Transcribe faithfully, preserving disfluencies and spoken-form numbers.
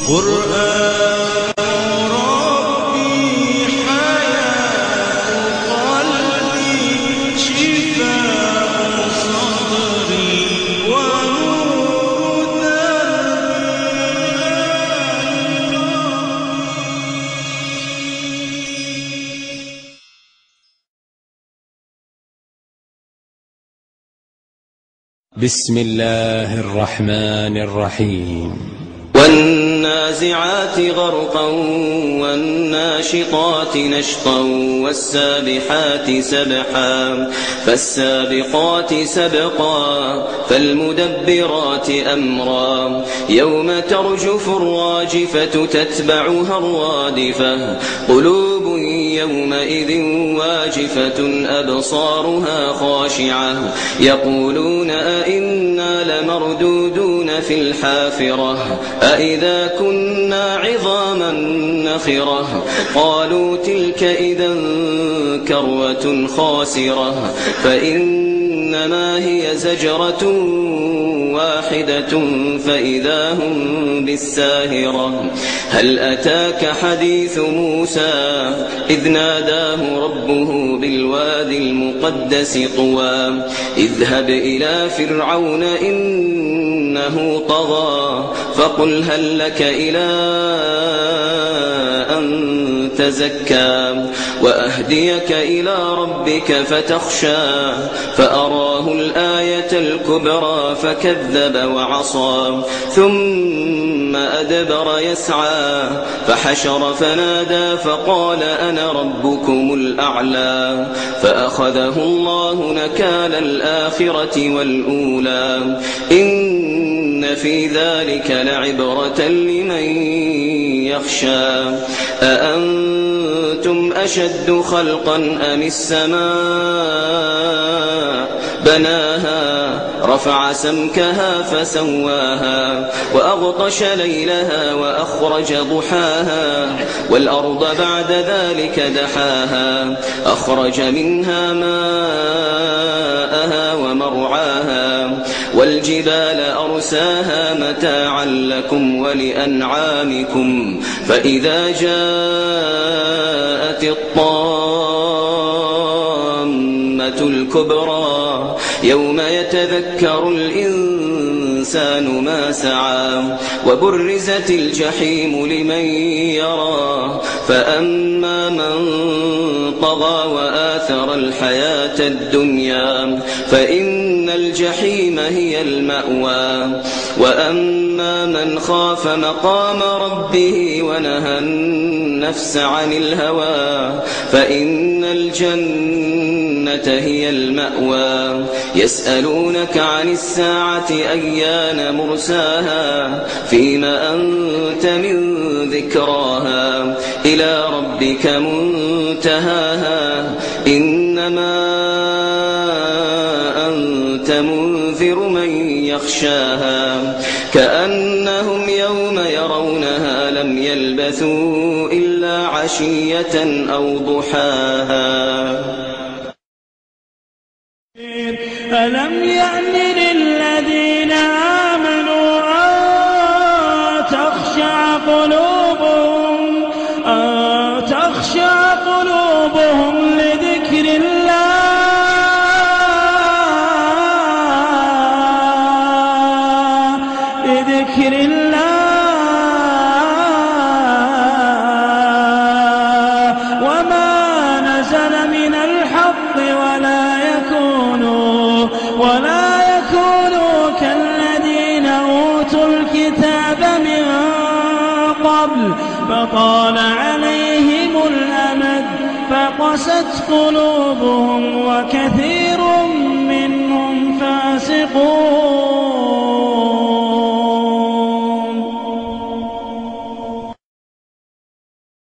قرآن ربي حياة قلبي شفاء صدري ونور دربي. بسم الله الرحمن الرحيم. والنازعات غرقا والناشطات نشطا والسابحات سبحا فالسابقات سبقا فالمدبرات أمرا يوم ترجف الراجفة تتبعها الرادفة قلوب يومئذ واجفة أبصارها خاشعة يقولون أئنا لمردودون في الحافرة أئذا كنا عظاما نخرة قالوا تلك إذا كروة خاسرة فإنما هي زجرة واحدة فإذا هم بالساهرة. هل أتاك حديث موسى إذ ناداه ربه بالوادي المقدس طوى اذهب إلى فرعون إنه طغى فقل هل لك إلى أن تزكى وأهديك إلى ربك فتخشى فأراه الآية الكبرى فكذب وعصى ثم أدبر يسعى فحشر فنادى فقال أنا ربكم الأعلى فأخذه الله نكال الآخرة والأولى إن في ذلك لعبرة لمن يخشى. أأنتم أشد خلقا أم السماء بناها رفع سمكها فسواها وأغطش ليلها وأخرج ضحاها والأرض بعد ذلك دحاها أخرج منها ماءها ومرعاها والجبال أرساها متاعا لكم ولأنعامكم فإذا جاءت الطامة الكبرى يوم يتذكر الإنسان ما سعى وبرزت الجحيم لمن يرى فأما من طغى وآثر الحياة الدنيا فإن الجحيم هي المأوى وأما من خاف مقام ربه ونهى النفس عن الهوى فإن الجنة هي المأوى. يسألونك عن الساعة أيان مرساها فيما أنت من ذكراها إلى ربك منتهاها إنما أنت منذر من يخشاها كأنهم يوم يرونها لم يلبثوا إلا عشية أو ضحاها. ألم يأن للذين آمنوا أن تخشع قلوبهم أن تخشع قلوبهم لذكر الله لذكر الله وما نزل من الحق ولا يكونوا ولا يكونوا كالذين أوتوا الكتاب من قبل فطال عليهم الأمد فقست قلوبهم وكثير